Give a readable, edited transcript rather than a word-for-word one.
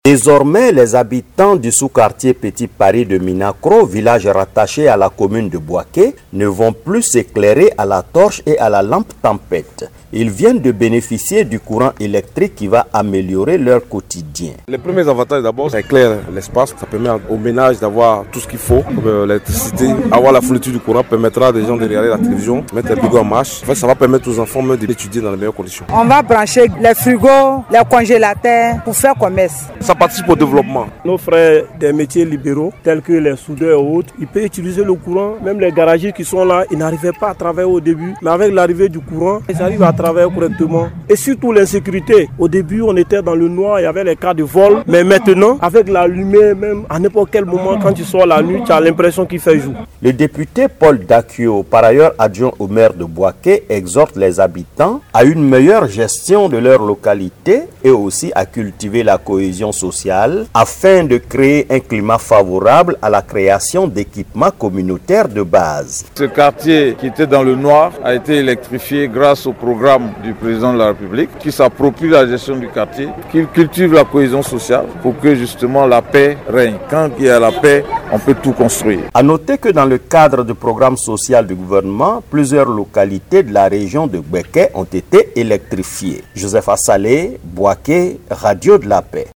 Désormais, les habitants du sous-quartier Petit Paris de Minakro, village rattaché à la commune de Bouaké, ne vont plus s'éclairer à la torche et à la lampe tempête. Ils viennent de bénéficier du courant électrique qui va améliorer leur quotidien. Les premiers avantages d'abord, ça éclaire l'espace, ça permet aux ménages d'avoir tout ce qu'il faut, comme l'électricité. Avoir la fourniture du courant permettra à des gens de regarder la télévision, mettre les frigos en marche. En fait, ça va permettre aux enfants même d'étudier dans les meilleures conditions. On va brancher les frigos, les congélateurs pour faire commerce. Ça participe au développement. Nos frères des métiers libéraux, tels que les soudeurs et autres, ils peuvent utiliser le courant. Même les garagistes qui sont là, ils n'arrivaient pas à travailler au début. Mais avec l'arrivée du courant, ils arrivent à travailler correctement. Et surtout l'insécurité. Au début, on était dans le noir, il y avait les cas de vol. Mais maintenant, avec la lumière, même à n'importe quel moment, quand tu sors la nuit, tu as l'impression qu'il fait jour. Le député Paul Dakio, par ailleurs adjoint au maire de Bouaké, exhorte les habitants à une meilleure gestion de leur localité et aussi à cultiver la cohésion sociale afin de créer un climat favorable à la création d'équipements communautaires de base. Ce quartier qui était dans le noir a été électrifié grâce au programme du président de la République qui s'approprie la gestion du quartier, qui cultive la cohésion sociale pour que justement la paix règne. Quand il y a la paix, on peut tout construire. À noter que dans le cadre du programme social du gouvernement, plusieurs localités de la région de Bouaké ont été électrifiées. Joseph Assalé, Bouaké, Radio de la Paix.